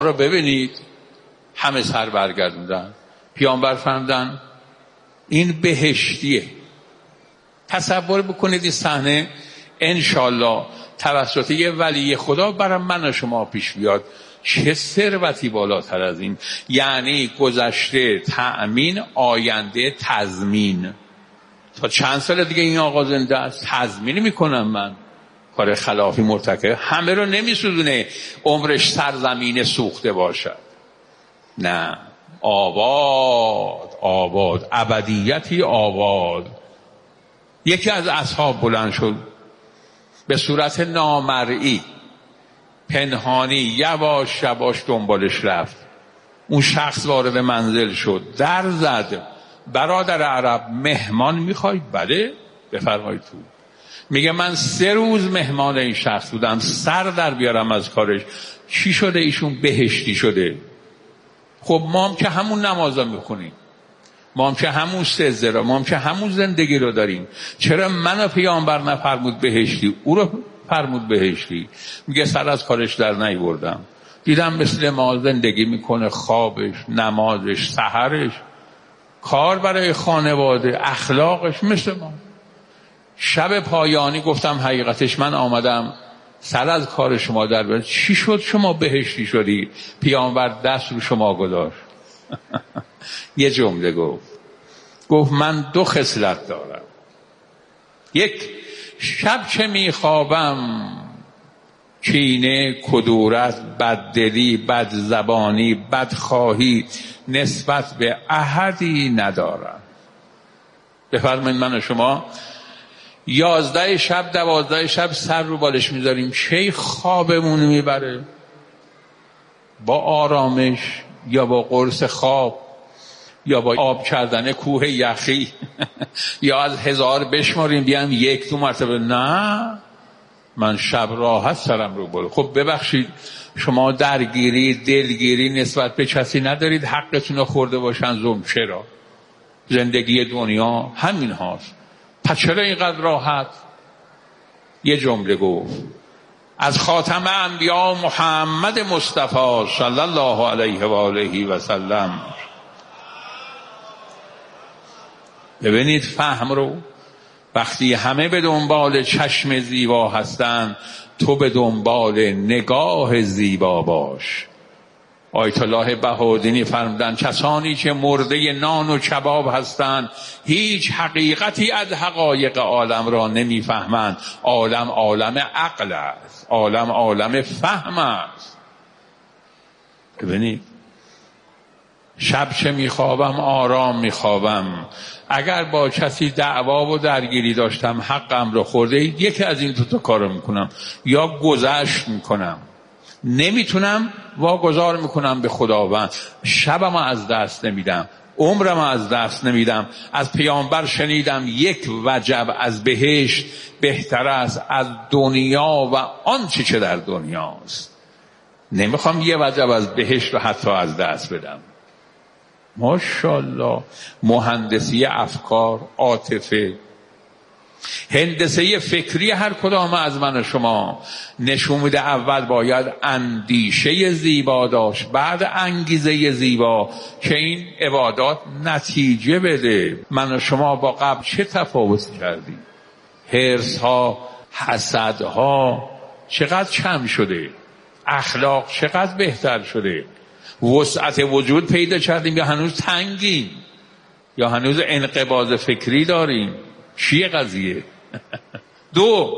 رو ببینید همه سر برگردوندن. پیامبر فرمودن این بهشتیه. تصور بکنید این صحنه انشالله توسط یه ولی خدا برای من و شما پیش بیاد. چه ثروتی بالاتر از این؟ یعنی گذشته تأمین، آینده تضمین. تا چند سال دیگه این آقا زنده است، تضمین میکنم من کار خلافی مرتکب. همه رو نمیسوزونه عمرش سرزمین سوخته باشد. نه، آباد ابدیتی آباد. یکی از اصحاب بلند شد به صورت نامرئی پنهانی یواش دنبالش رفت. اون شخص وارد منزل شد، در زد. برادر عرب مهمان میخوای؟ بله بفرمایید تو. میگه من 3 روز مهمان این شخص بودم، سر در بیارم از کارش. چی شده؟ ایشون بهشتی شده. خب ما هم که همون نمازا میخونیم، ما هم که همون سجده را، ما هم که همون زندگی رو داریم. چرا منو پیامبر نفرمود بهشتی، او رو فرمود بهشتی؟ میگه سر از کارش در نیاوردم، دیدم مثل ما زندگی میکنه، خوابش، نمازش، سحرش، کار برای خانواده، اخلاقش مثل ما. شب پایانی گفتم حقیقتش من آمدم سر از کار شما در بیارم. چی شد شما بهشتی شدی؟ پیامبر دست رو شما گذاشت. یه جمله گفت من 2 خصلت دارم. یک، شب چه میخوابم کینه، کدورت، بددلی، بدزبانی، بدخواهی نسبت به احدی ندارم. بفرمایید من و شما 11 شب 12 شب سر رو بالش میذاریم، چه خوابمون میبره؟ با آرامش یا با قرص خواب یا با آب کردن کوه یخی یا از 1000 بشماریم بیام 1-2 مرتبه؟ نه، من شب راحت سرم رو بالا. خب ببخشید شما درگیری، دلگیری نسبت به کسی ندارید حقتون رو خورده باشن ظلم؟ چرا؟ زندگی دنیا همین هاست. پس چرا اینقدر راحت؟ یه جمله گفت از خاتم انبیا محمد مصطفی صلی الله علیه و آله و سلم. ببینید فهم رو، وقتی همه به دنبال چشم زیبا هستند، تو به دنبال نگاه زیبا باش. آیت الله بهادینی فرمودند کسانی که مرده نان و کباب هستند هیچ حقیقتی از حقایق عالم را نمیفهمند. عالم عقل است، عالم فهم است. ببینید شب چه میخوابم؟ آرام میخوابم. اگر با کسی دعوا و درگیری داشتم حقم رو خورده، یکی از این 2 کارو میکنم، یا گذشت میکنم، نمیتونم واگذار میکنم به خداوند، شبم از دست نمیدم، عمرم از دست نمیدم. از پیامبر شنیدم 1 وجب از بهشت بهتر است از دنیا و آنچه که در دنیاست. نمیخوام 1 وجب از بهشت رو حتی از دست بدم. ماشاءالله مهندسی افکار، عاطفه، هندسه فکری هر کدام از من و شما نشون میده اول باید اندیشه زیبا داشت، بعد انگیزه زیبا که این عبادات نتیجه بده. من و شما با قبل چه تفاوتی کردیم؟ حرص ها، حسد ها چقدر کم شده، اخلاق چقدر بهتر شده، وسعت وجود پیدا کردیم یا هنوز تنگیم، یا هنوز انقباض فکری داریم؟ چیه قضیه؟ 2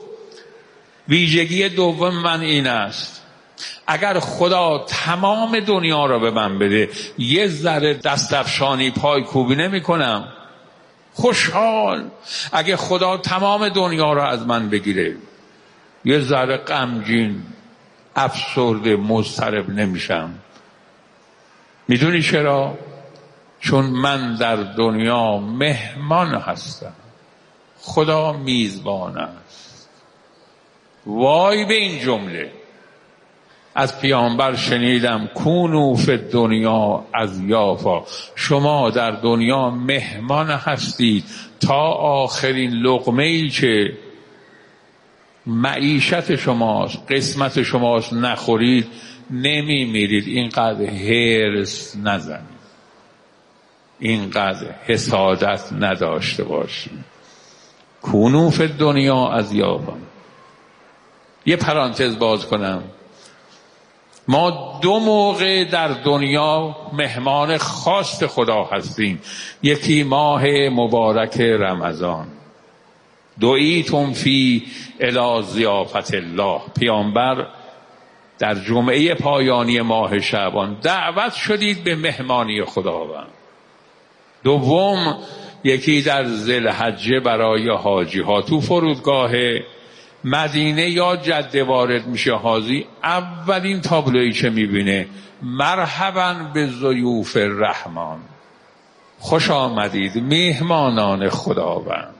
ویژگی دوم من این است، اگر خدا تمام دنیا را به من بده 1 ذره دستفشانی پای کوبی نمی کنم، خوشحال. اگه خدا تمام دنیا را از من بگیره 1 ذره غمگین، افسرده، مضطرب نمیشم. میدونی چرا؟ چون من در دنیا مهمان هستم، خدا میزبان است. وای به این جمله. از پیامبر شنیدم کونوا فی الدنیا اضیافا، شما در دنیا مهمان هستید تا آخرین لقمه‌ای که معیشت شماست، قسمت شماست نخورید نمیمیرید. اینقدر حرص نزنید، اینقدر حسادت نداشته باشید. کونوا فی الدنیا اضیافا. یه پرانتز باز کنم، ما 2 موقع در دنیا مهمان خاص خدا هستیم. یکی ماه مبارک رمضان، دعیتم فی الی ضیافت الله. پیامبر در جمعه پایانی ماه شعبان دعوت شدید به مهمانی خداوند. دوم، یکی در ذوالحجه برای حاجی ها تو فرودگاه مدینه یا جده وارد میشه حاجی، اولین تابلویی که میبینه مرحبا به ضیوف الرحمن، خوش آمدید میهمانان خداوند،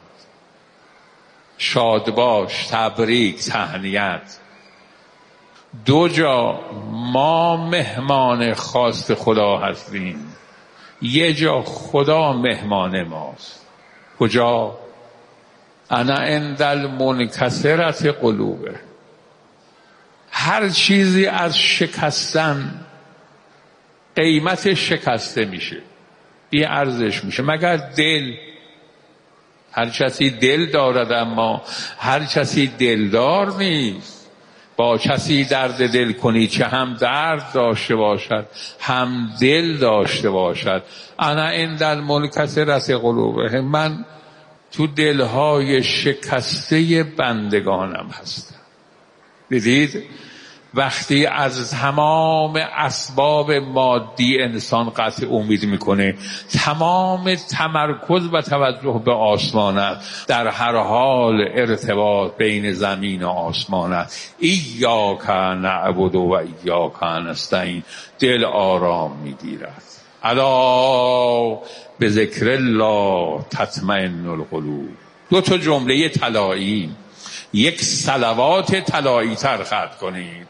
شاد باش، تبریک، تهنیت. 2 جا ما مهمان خاص خدا هستیم، 1 جا خدا مهمان ماست. کجا؟ انا عند المنکسرة قلوبه. هر چیزی از شکستن قیمت شکسته میشه، بی ارزش میشه، مگر دل. هر کسی دل دارد اما هر کسی دلدار نیست. با کسی درد دل کنی چه هم درد داشته باشد هم دل داشته باشد. انا عند المنکسرة قلوبه. من تو دلهای شکسته بندگانم هستم. دیدید وقتی از تمام اسباب مادی انسان قطع امید میکنه، تمام تمرکز و توجه به آسمان است، در هر حال ارتباط بین زمین و آسمان است. ایاک نعبد و ایاک نستعین. دل آرام میگیرد. الا به ذکر الله تطمئن القلوب. 2 تا جمله طلایی، 1 صلوات طلایی تر خط کنید.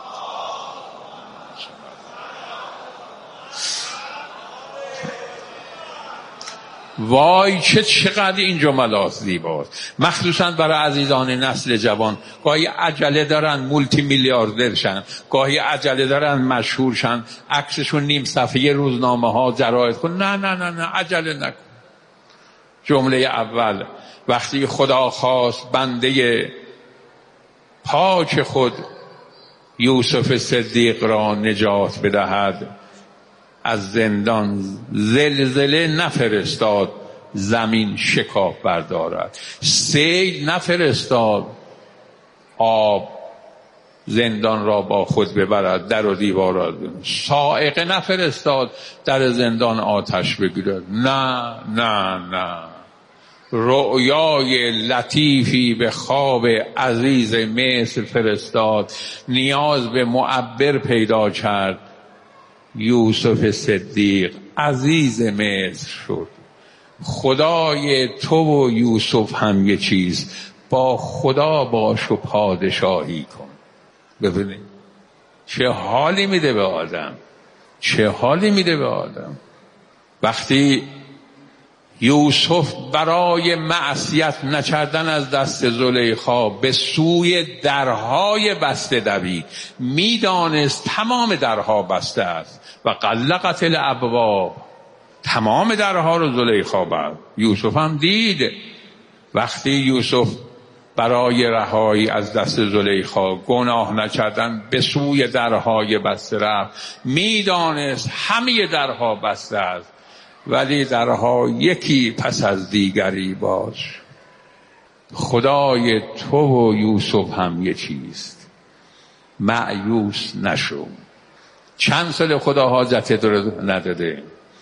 وای چقدر این جملات زیباست، مخصوصا برای عزیزان نسل جوان. گاهی عجله دارن مولتی میلیاردر شن، گاهی عجله دارن مشهور شن، عکسشون نیم صفحه روزنامه ها جراید کن. نه عجله نکن. جمله اول، وقتی خدا خواست بنده پاک خود یوسف صدیق را نجات بدهد، از زندان زلزله نفرستاد زمین شکاف بردارد، سیل نفرستاد آب زندان را با خود ببرد، در و دیوارات، صاعقه نفرستاد در زندان آتش بگیرد. نه رؤیای لطیفی به خواب عزیز مصر فرستاد، نیاز به معبر پیدا کرد، یوسف صدیق عزیز مصر شد. خدای تو و یوسف هم یه چیز، با خدا باش و پادشاهی کن. ببینید چه حالی میده به آدم، چه حالی میده به آدم. وقتی یوسف برای معصیت نکردن از دست زلیخا به سوی درهای بسته دوید، میدانست تمام درها بسته است و غلقت الابواب، تمام درها رو زلیخا بست. یوسف هم دید. وقتی یوسف برای رهایی از دست زلیخا، گناه نکردن، به سوی درهای بسته رفت، میدانست همه درها بسته است ولی درها یکی پس از دیگری باش. خدای تو و یوسف هم یه چیست، مأیوس نشو. چند سال خدا حاجت نداده.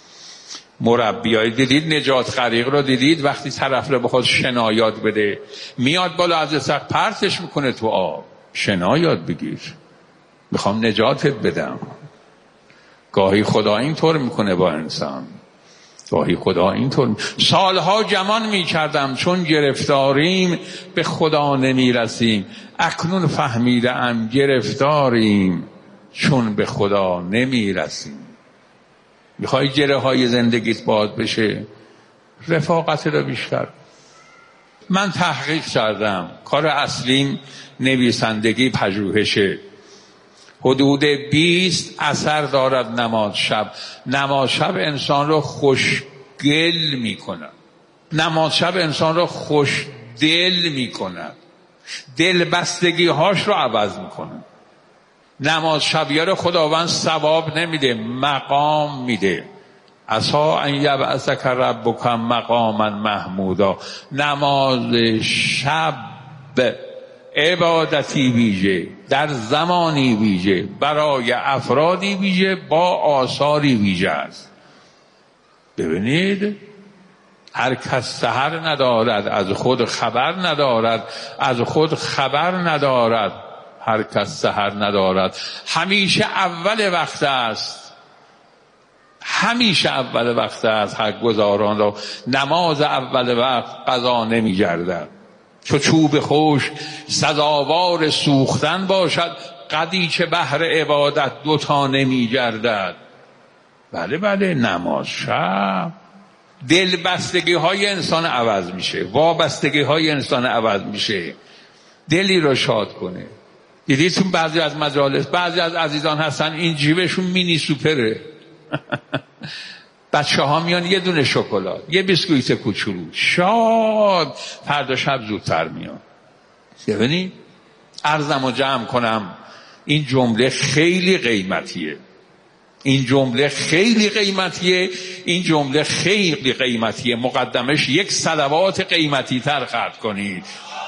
مربیای دیدید نجات غریق رو دیدید، وقتی طرف رو بخواد شنا یاد بده میاد بالا از سقف پرتش میکنه تو آب. شنا یاد بگیر، میخوام نجاتت بدم. گاهی خدا اینطور میکنه با انسان، گاهی خدا اینطور. سالها گمان میکردم چون گرفتاریم به خدا نمیرسیم، اکنون فهمیدم گرفتاریم چون به خدا نمیرسیم. میخوای گره های زندگیت باز بشه، رفاقت رو بیشتر. من تحقیق کردم، کار اصلیم نویسندگی، پژوهشه. حدود 20 اثر دارد نماز شب. نماز شب انسان رو خوشگل می کند. نماز شب انسان رو خوشدل می کند. دلبستگی هاش رو عوض می کند. نماز شبیه رو خداوند ثواب نمیده، مقام میده. عسی ان یبعثک ربک مقاما محمودا. نماز شب عبادتی ویژه، در زمانی ویژه، برای افرادی ویژه، با آثاری ویژه است. ببینید هر کس سحر ندارد از خود خبر ندارد، از خود خبر ندارد. هر کس سحر ندارد. همیشه اول وقت است، همیشه اول وقت است. حق گزاران را نماز اول وقت قضا نمی گردد. چو چوب خشک سزاوار سوختن باشد، قدی که بهر عبادت دوتا نمی گردد. بله بله، نماز شب دلبستگی های انسان عوض میشه، وابستگی های انسان عوض میشه، دلی رو شاد کنه. دیدید تو بعضی از مجالس بعضی از عزیزان هستن این جیبشون مینی سوپره بچه ها میان یه دونه شکلات، یه بیسکویت کوچولو، شاد. فردا شب زودتر میان. ببینید عرضمو جمع کنم، این جمله خیلی قیمتیه، این جمله خیلی قیمتیه، این جمله خیلی قیمتیه. مقدمش یک صلوات قیمتی تر خرج کنید.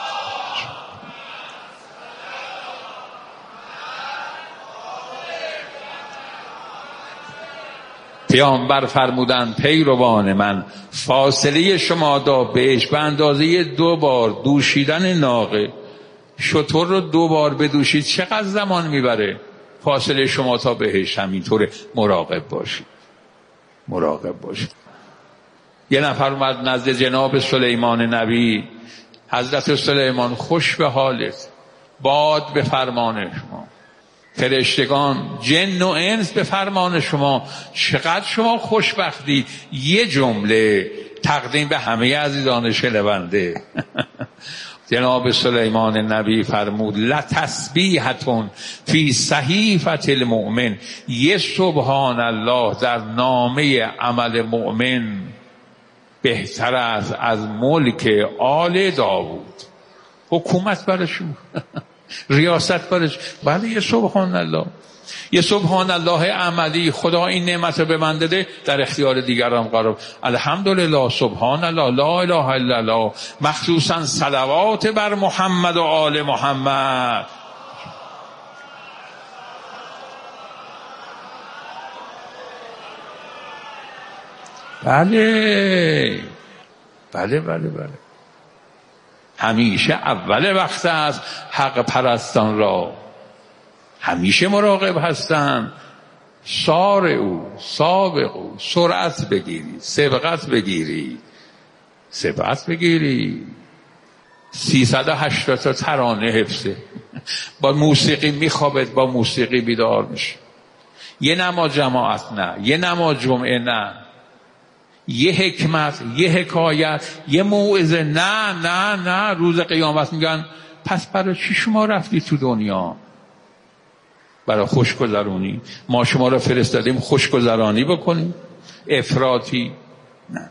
پیامبر فرمودند پیروان من، فاصله شما تا بهشت به اندازه 2 بار دوشیدن ناقه. شتر رو 2 بار بدوشید چقدر زمان میبره؟ فاصله شما تا بهشت همینطوره. مراقب باشید، مراقب باشید. یه نفر اومد نزد جناب سلیمان نبی. حضرت سلیمان خوش به حالت، باد به فرمان شما، فرشتگان جن و انس به فرمان شما، چقدر شما خوشبختی. یه جمله تقدیم به همه عزیزان شنونده. جناب سلیمان نبی فرمود لتسبیحتون فی صحیفة المؤمن. یه سبحان الله در نامه عمل مؤمن بهتر است از ملک آل داوود. حکومت برشون ریاست برش. بله یه سبحان الله، یه سبحان الله عملی. خدا این نعمت رو به من داده، در اختیار دیگران قرار. الحمدلله، سبحان الله، لا اله الا الله. مخصوصا صلوات بر محمد و آل محمد. بله بله بله بله. همیشه اول وقت است. حق پرستان را همیشه مراقب هستند. سار او، سابق او، سرعت بگیری، سبقت بگیری، سبقت بگیری. 380 تا ترانه حفظه. با موسیقی میخوابد، با موسیقی بیدار میشه. یه نماز جماعت نه، یه نماز جمعه نه، یه حکمت، یه حکایت، یه موعظه نه نه نه. روز قیامت میگن پس برای چی شما رفتی تو دنیا؟ برای خوشگذرانی. ما شما را فرستادیم خوشگذرانی بکنیم؟ افراطی نه.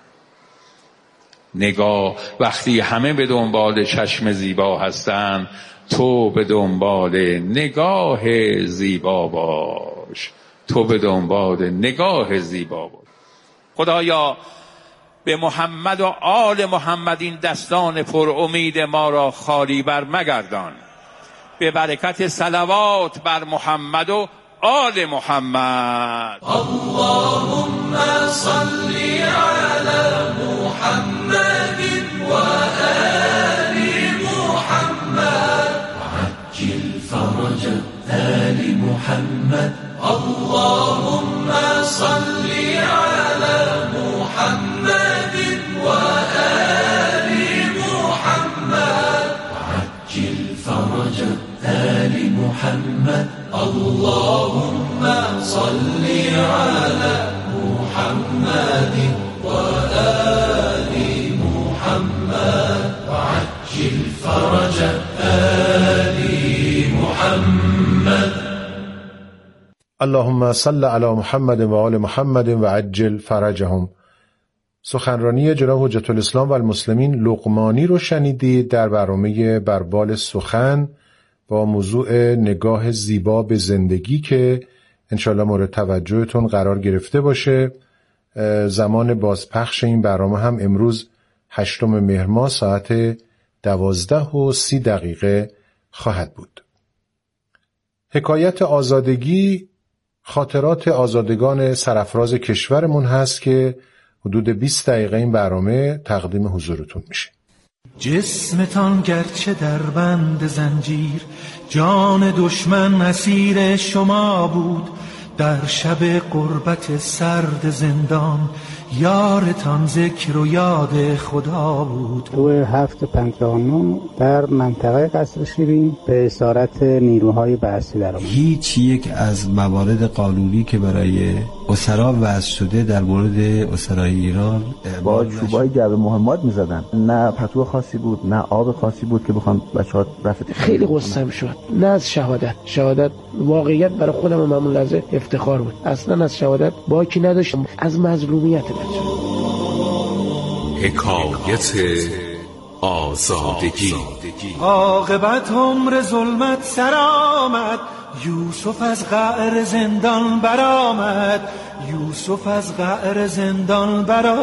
نگاه وقتی همه به دنبال چشم زیبا هستن، تو به دنبال نگاه زیبا باش، تو به دنبال نگاه زیبا باش. خدایا به محمد و آل محمد این دستان پر امید ما را خالی بر مگردان. به برکت صلوات بر محمد و آل محمد. اللهم صل على محمد و آل محمد وعجل فرج آل محمد. اللهم صل على محمد و آل محمد وعجل فرج آل محمد. اللهم صل على محمد و آل محمد وعجل فرج آل محمد. اللهم صل علی محمد و آل محمد و عجل فرجهم. سخنرانی جناب حجت الاسلام و المسلمین لقمانی رو شنیدید در برنامه بربال سخن با موضوع نگاه زیبا به زندگی که انشالله مورد توجهتون قرار گرفته باشه. زمان بازپخش این برنامه هم امروز 8 مهر ماه ساعت 12:30 خواهد بود. حکایت آزادگی خاطرات آزادگان سرافراز کشورمون هست که حدود 20 دقیقه این برنامه تقدیم حضورتون میشه. جسمتان گرچه در بند زنجیر، جان دشمن اسیر شما بود. در شب غربت سرد زندان، یارتان ذکر و یاد خدا بود. تو 7/59 در منطقه قصر شیرین به اسارت نیروهای بعثی در آمد. هیچ یک از موارد قانونی که برای اسرا وضع شده در مورد اسرای ایران با چوبای جعبه مهمات می‌زدن. نه پتو خاصی بود، نه آب خاصی بود که بخوام بچه‌ها رفت. خیلی غصه‌ام شد. نه از شهادت واقعیت برای خودم معمول لحظه افتخار بود. اصلا از شهادت باکی نداشتم، از مظلومیت بچه‌ها. حکایت آزادگی. عاقبت عمر ظلمت سر آمد، یوسف از قعر زندان برآمد. یوسف از قعر زندان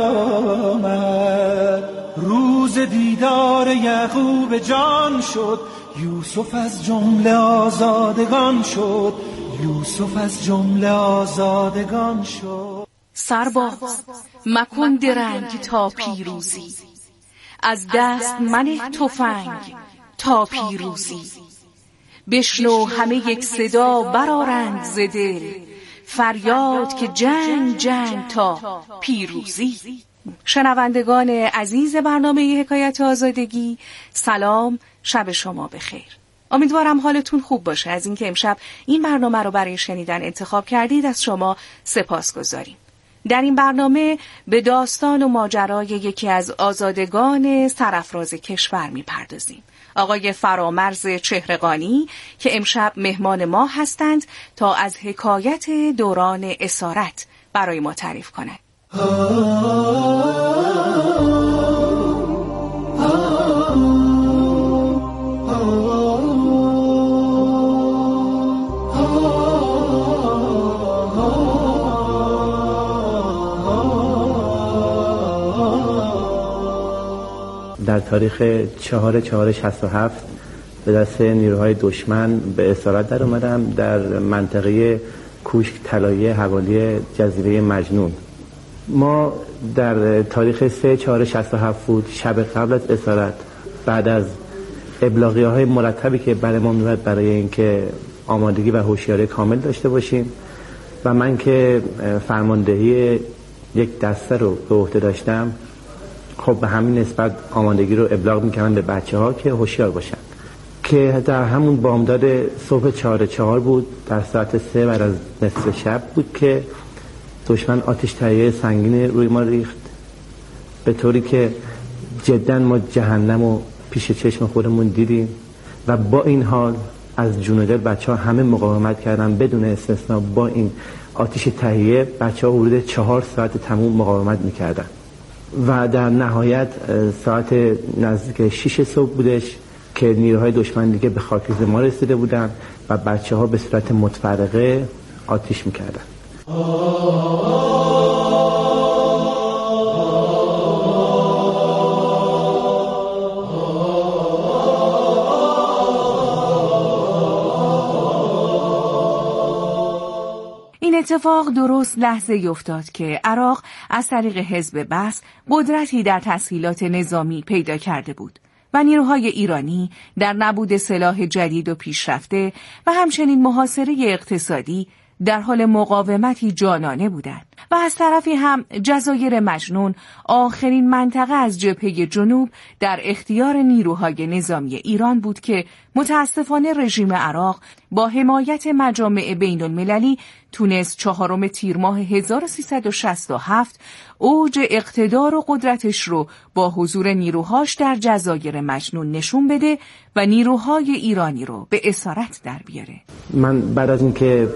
برآمد. روز دیدار یعقوب جان شد، یوسف از جمله آزادگان شد. یوسف از جمله آزادگان شد. سرباز مکن درنگ تا پیروزی، از دست منه تفنگ تا پیروزی. بشنو همه یک صدا برآرند ز دل، فریاد که جنگ جنگ تا پیروزی. شنوندگان عزیز برنامه حکایت آزادگی، سلام، شب شما بخیر. امیدوارم حالتون خوب باشه. از اینکه امشب این برنامه رو برای شنیدن انتخاب کردید از شما سپاسگزاریم. در این برنامه به داستان و ماجرای یکی از آزادگان سرافراز کشور میپردازیم. آقای فرامرز چهره‌قانی که امشب مهمان ما هستند تا از حکایت دوران اسارت برای ما تعریف کنند. در تاریخ 4/4/67 به دست نیروهای دشمن به اسارت در اومدم در منطقه کوشک طلایی حوالی جزیره مجنون. ما در تاریخ 3/4/67 بود، شب قبل از اسارت، بعد از ابلاغیه‌های مرتبی که برای ما می‌رسید برای اینکه آمادگی و هوشیاری کامل داشته باشیم و من که فرماندهی یک دسته رو به عهده داشتم، خب به همین نسبت آمادگی رو ابلاغ می‌کردم به بچه‌ها که هوشیار باشن. که در همون بامداد صبح 4/4 بود، در ساعت 3 بعد از نصف شب بود که دشمن آتش تهیه سنگین روی ما ریخت، به طوری که جدا ما جهنم رو پیش چشم خودمون دیدیم و با این حال از جون و دل بچه‌ها همه مقاومت کردن بدون استثنا. با این آتش تهیه بچه‌ها حدود 4 ساعت تموم مقاومت می‌کردن و در نهایت ساعت نزدیک 6 صبح بودش که نیروهای دشمن دیگه به خاکریز ما رسیده بودن و بچه‌ها به صورت متفرقه آتش می‌کردن. این اتفاق درست لحظه افتاد که عراق از طریق حزب بعث قدرتی در تسهیلات نظامی پیدا کرده بود و نیروهای ایرانی در نبود سلاح جدید و پیشرفته و همچنین محاصره اقتصادی در حال مقاومتی جانانه بودند و از طرفی هم جزایر مجنون آخرین منطقه از جبهه جنوب در اختیار نیروهای نظامی ایران بود که متاسفانه رژیم عراق با حمایت مجامع بین المللی تونست 4 تیر ماه 1367 اوج اقتدار و قدرتش رو با حضور نیروهاش در جزایر مجنون نشون بده و نیروهای ایرانی رو به اسارت در بیاره. من بعد از اینکه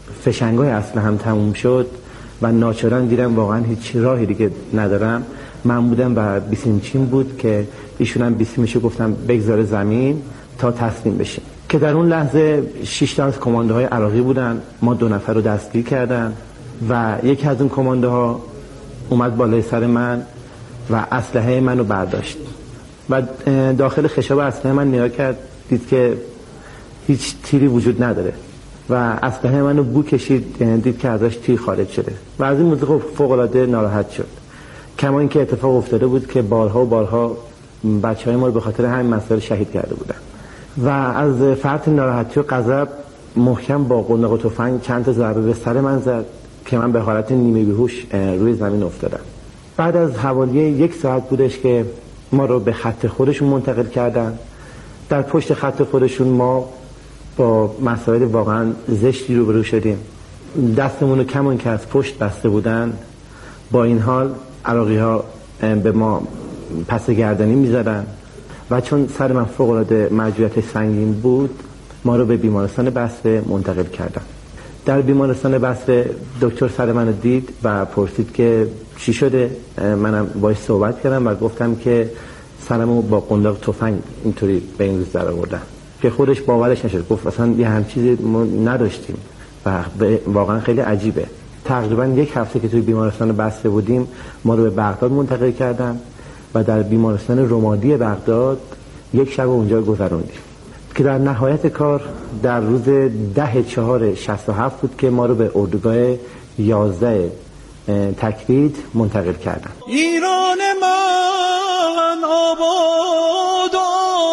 فشنگای اسلحه هم تموم شد و ناچارن دیدم واقعا هیچ راهی دیگه ندارم، من بودم و بیسیمچین بود که ایشون هم بیسیمشو گفتم بگذاره زمین تا تسلیم بشه، که در اون لحظه 6 تا از کماندوهای عراقی بودن، ما 2 نفر رو دستگیر کردن و یکی از اون کماندوها اومد بالای سر من و اسلحه منو برداشت و داخل خشاب اسلحه من نگاه کرد، دید که هیچ تیری وجود نداره و اسلحه منو بو کشید، دید که ازش تیر خارج شده و از این موضوع فوق‌العاده ناراحت شد. کما اینکه اتفاق افتاده بود که بارها و بارها بچه‌های ما رو به خاطر همین مسائل شهید کرده بودن و از فرط ناراحتی و غضب محکم با قنداق و تفنگ چند تا ضربه به سر من زد که من به حالت نیمه بیهوش روی زمین افتادم. بعد از حوالی 1 ساعت بودش که ما رو به خط خودشون منتقل کردن. در پشت خط خودشون ما با مسائل واقعا زشتی روبرو شدیم. دستمون رو کمون که از پشت بسته بودن، با این حال عراقی ها به ما پس گردنی می زدن و چون سر من فوق العاده موجودیت سنگین بود ما رو به بیمارستان بصره منتقل کردن. در بیمارستان بصره دکتر سر منو دید و پرسید که چی شده. منم باهاش صحبت کردم و گفتم که سرمو با قنداق تفنگ اینطوری به این روز در آوردن، که خودش باورش نشد، گفت اصلا یه هم چیزی ما نداشتیم و واقعا خیلی عجیبه. تقریبا 1 هفته که توی بیمارستان بصره بودیم ما رو به بغداد منتقل کردن و در بیمارستان رمادی بغداد 1 شب اونجا گذروندیم که در نهایت کار در روز 10/4/67 بود که ما رو به اردوگاه 11 تکرید منتقل کردن. ایران من آباد و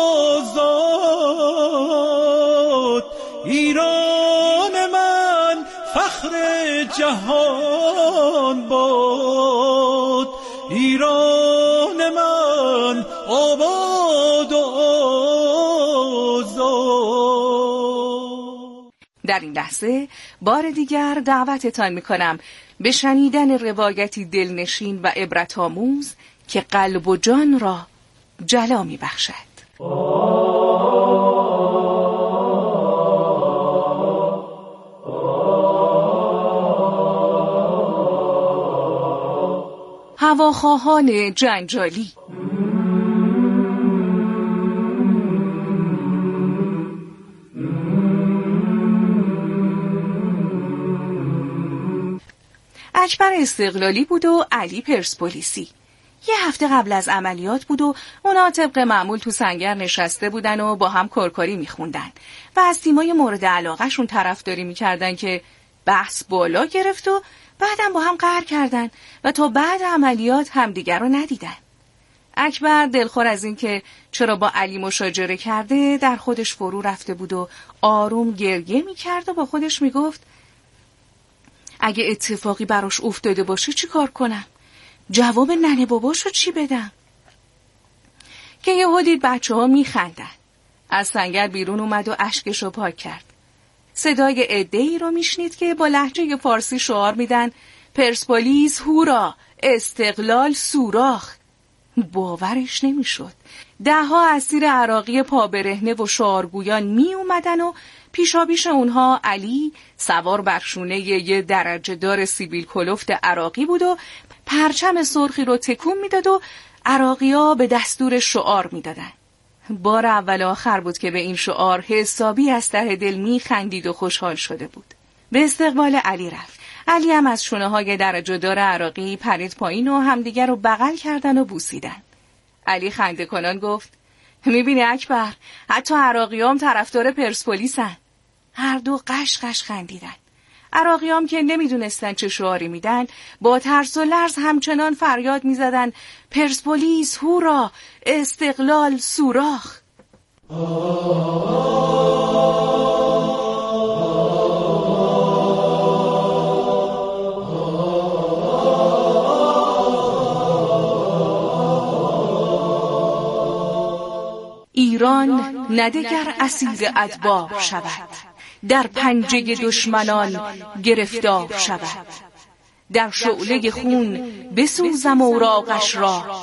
آزاد، ایران من فخر جهان باد، ایران من آباد و آزاد. در این لحظه بار دیگر دعوتتان میکنم به شنیدن روایتی دلنشین و عبرت‌آموز که قلب و جان را جلا می‌بخشد. هواخواهان جنجالی. اکبر استقلالی بود و علی پرسپولیسی. یه هفته قبل از عملیات بود و اونا طبق معمول تو سنگر نشسته بودن و با هم کارکاری میخوندن و از تیمای مورد علاقه شون طرفداری میکردن که بحث بالا گرفت و بعدم با هم قهر کردن و تا بعد عملیات همدیگر رو ندیدن. اکبر دلخور از این که چرا با علی مشاجره کرده در خودش فرو رفته بود و آروم گریه میکرد و با خودش میگفت اگه اتفاقی براش افتاده باشه چی کار کنم؟ جواب ننه باباشو چی بدم؟ که یهو دید بچه ها میخندن. از سنگر بیرون اومد و اشکشو پاک کرد. صدای عده‌ای رو میشنید که با لهجه فارسی شعار میدن پرسپولیس هورا، استقلال سوراخ. باورش نمیشد. 10 اسیر عراقی پابرهنه و شعارگویان می اومدن و پیشاپیش اونها علی سوار بر شونه یه درجه دار سیبیل کلفت عراقی بود و پرچم سرخی رو تکون میداد و عراقی‌ها به دستور شعار میدادن. بار اول آخر بود که به این شعار حسابی از ته دل میخندید و خوشحال شده بود. به استقبال علی رفت. علی هم از شونه‌های درجه دار عراقی پرید پایین و همدیگر رو بغل کردن و بوسیدن. علی خنده کنان گفت میبینی اکبر، حتی عراقیام طرفدار پرسپولیسن. هر دو قش قش خندیدن. عراقیام که نمیدونستن چه شعاری میدن با ترس و لرز همچنان فریاد میزدن پرسپولیس هورا، استقلال سوراخ. ایران ندگر اسیر ادبار شود، در پنجه دشمنان گرفتار شود. در شعله خون بسوزم اوراقش را،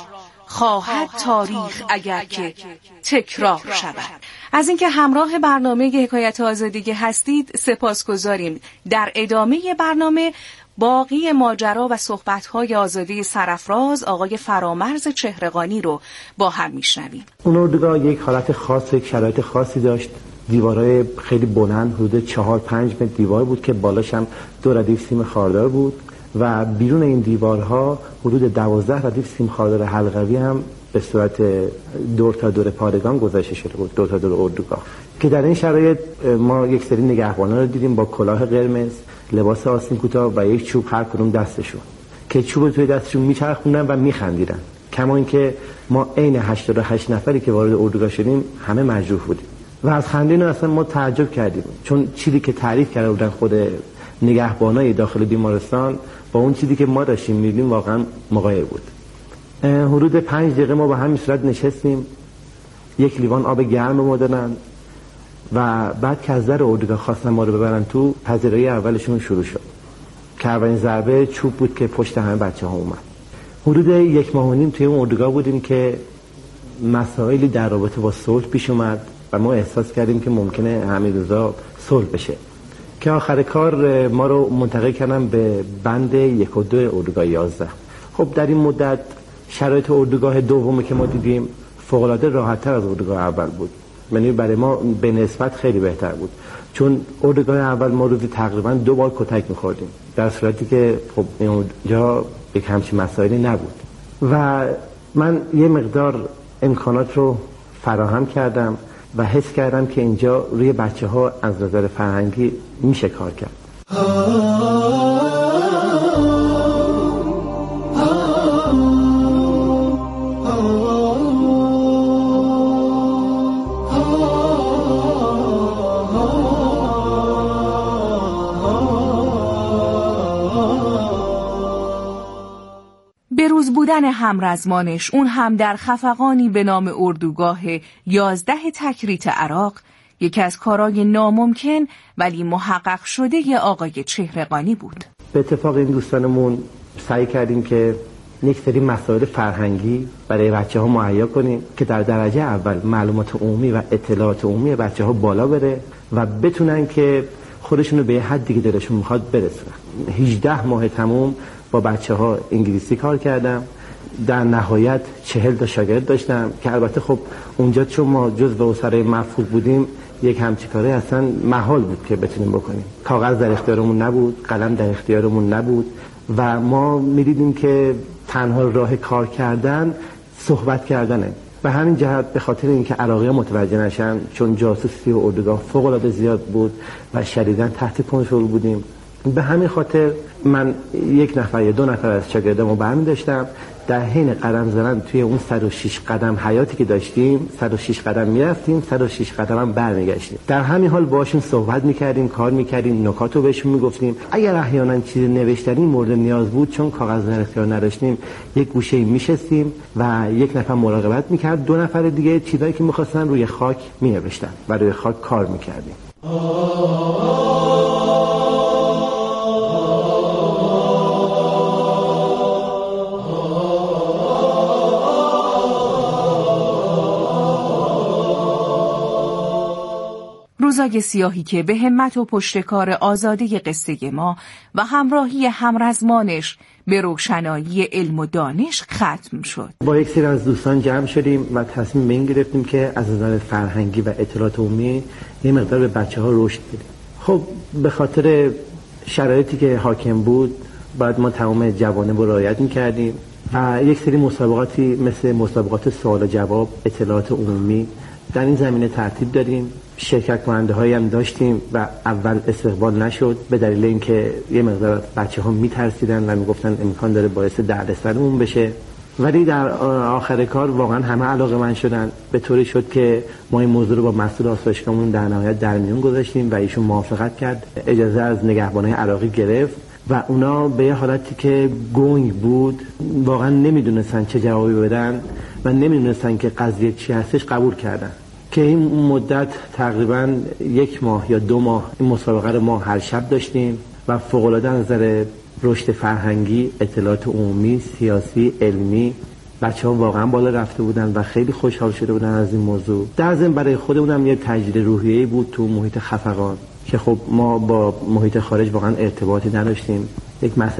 خواهد تاریخ اگر که تکرار شود. از اینکه همراه برنامه حکایت آزادگی هستید سپاسگزاریم. در ادامه برنامه باقی ماجرا و صحبت‌های آزادی سرافراز آقای فرامرز چهره‌قانی رو با هم میشنویم. اون اردوگاه یک حالت خاص، یک شرایط خاصی داشت. دیوارهای خیلی بلند، حدود 4-5 متر دیوار بود که بالاش هم 2 ردیف سیم خاردار بود و بیرون این دیوارها حدود 12 ردیف سیم خاردار حلقوی هم به صورت دور تا دور پادگان گذاشته شده بود، دور تا دور اردوگاه. که در این شرایط ما یک سری نگهبانان رو دیدیم با کلاه قرمز، لباس آستین کوتاه و یک چوب هر کدوم دستشون، که چوب توی دستشون میچرخوندن و میخندیدن. کما اینکه ما عین 88 نفری که وارد اردوگاه شدیم همه مجروح بودیم و از خنده اصلا ما تعجب کردیم، چون چیزی که تعریف کرده بودن خود نگهبانای داخل بیمارستان با اون چیزی که ما داشتیم می‌دیدیم واقعا مغایر بود. حدود 5 دقیقه ما با همین صورت نشستیم، یک لیوان آب گرم ما دادن و بعد که از در اردوگاه خواستن ما رو ببرن تو، پذیرایی اولشون شروع شد که اولین ضربه چوب بود که پشت همه بچه‌ها اومد. حدود 1 ماه و نیم توی اون اردوگاه بودیم که مسائلی در رابطه با صلح پیش اومد و ما احساس کردیم که ممکنه همین روزا صلح بشه، که آخر کار ما رو منتقل کردن به بند 1 و 2 اردوگاه 11. خب در این مدت شرایط اردوگاه دومی که ما دیدیم فوق‌العاده راحت‌تر از اردوگاه اول بود، یعنی برای ما به نسبت خیلی بهتر بود، چون اردوگاه اول ما روزی تقریبا 2 بار کتک می‌خوردیم، در صورتی که خب اینجا یک همچین مسائلی نبود و من یه مقدار امکانات رو فراهم کردم و حس کردم که اینجا روی بچه‌ها از نظر فرهنگی میشه کار کرد. بروز بودن همرزمانش، اون هم در خفقانی به نام اردوگاه 11 تکریت عراق، یکی از کارهای ناممکن ولی محقق شده آقای چهره‌قانی بود. به اتفاق این دوستانمون سعی کردیم که یک سری مسائل فرهنگی برای بچه‌ها مهیا کنیم که در درجه اول معلومات عمومی و اطلاعات عمومی بچه‌ها بالا بره و بتونن که خودشون رو به حدی که دلشون میخواد برسونن. 18 ماه تموم با بچه‌ها انگلیسی کار کردم. در نهایت 40 تا شاگرد داشتم که البته خب اونجا چون ما جزو اسرای مفقود بودیم یک همچین کاری اصلا محال بود که بتونیم بکنیم. کاغذ در اختیارمون نبود، قلم در اختیارمون نبود و ما می‌دیدیم که تنها راه کار کردن صحبت کردنه. به همین جهت به خاطر اینکه عراقی‌ها متوجه نشن، چون جاسوسی و اردوگاه فوق‌العاده زیاد بود و شدیداً تحت کنترل بودیم، به همین خاطر من 1 نفر یا 2 نفر از شاگردامو برمی داشتم، در حین قدم زدن توی اون 106 قدم حیاتی که داشتیم 106 قدم میرفتیم، 106 قدم هم برمیگشتیم. در همین حال باشون صحبت میکردیم، کار میکردیم، نکاتو بهشون میگفتیم. اگر احیانا چیزی نوشتنی مورد نیاز بود، چون کاغذ در اختیار نداشتیم، یک گوشه میشستیم و 1 نفر مراقبت میکرد، 2 نفر دیگه چیزایی که میخواستن روی خاک مینوشتن و روی خاک کار میکردیم. روزای سیاهی که به همت و پشتکار آزاده قصه ما و همراهی همرزمانش به روشنایی علم و دانش ختم شد. با یک سری از دوستان جمع شدیم و تصمیم به این گرفتیم که از نظر فرهنگی و اطلاعات عمومی یه مقدار به بچه‌ها رشد بدیم. خب به خاطر شرایطی که حاکم بود باید ما تمام جوانب رو رعایت می‌کردیم و یک سری مسابقاتی مثل مسابقات سوال و جواب، اطلاعات عمومی در این زمینه ترتیب دادیم. شرکت کننده هایی هم داشتیم و اول استقبال نشد به دلیل اینکه یه مقدار بچه‌ها میترسیدن و میگفتن امکان داره باعث دردسرمون بشه، ولی در آخر کار واقعا همه علاقه‌مند شدن، به طوری شد که ما این موضوع رو با مسئول آسایشگاهمون در نهایت در میون گذاشتیم و ایشون موافقت کرد، اجازه از نگهبانای عراقی گرفت و اونا به یه حالتی که گنگ بود، واقعا نمیدونستن چه جوابی بدن و نمیدونستن که قضیه چی هستش، قبول کردن که این مدت تقریبا 1 ماه یا 2 ماه این مسابقه رو ما هر شب داشتیم و فوق‌العاده از نظر رشد فرهنگی، اطلاعات عمومی، سیاسی، علمی بچه‌ها واقعا بالا رفته بودن و خیلی خوشحال شده بودن از این موضوع. در ضمن برای خودمونم یه تجدید روحیه‌ای بود تو محیط خفقان که خب ما با محیط خارج واقعا ارتباطی نداشتیم. یک مسئله